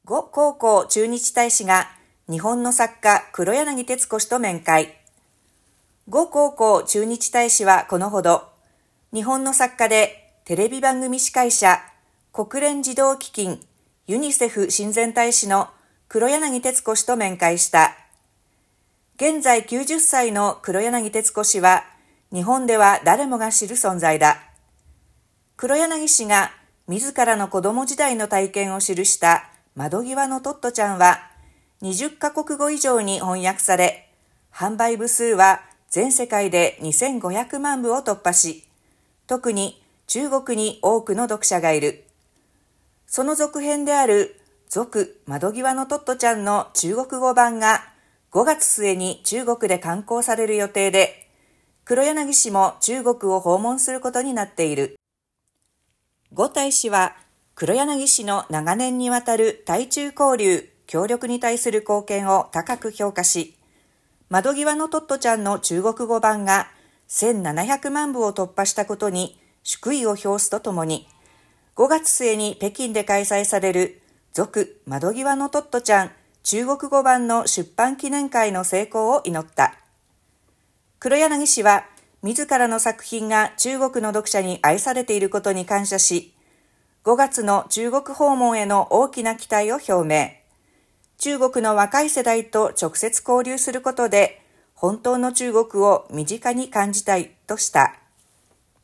呉高校駐日大使が日本の作家黒柳徹子氏と面会。呉高校駐日大使はこのほど、日本の作家でテレビ番組司会者、国連児童基金、ユニセフ親善大使の黒柳徹子氏と面会した。現在90歳の黒柳徹子氏は、日本では誰もが知る存在だ。黒柳氏が自らの子供時代の体験を記した窓際のトットちゃんは20カ国語以上に翻訳され、販売部数は全世界で2500万部を突破し、特に中国に多くの読者がいる。その続編である続窓際のトットちゃんの中国語版が5月末に中国で刊行される予定で、黒柳氏も中国を訪問することになっている。呉大使は黒柳氏の長年にわたる対中交流、協力に対する貢献を高く評価し、窓際のトットちゃんの中国語版が1700万部を突破したことに祝意を表すとともに、5月末に北京で開催される続窓際のトットちゃん中国語版の出版記念会の成功を祈った。黒柳氏は自らの作品が中国の読者に愛されていることに感謝し、5月の中国訪問への大きな期待を表明。中国の若い世代と直接交流することで、本当の中国を身近に感じたいとした。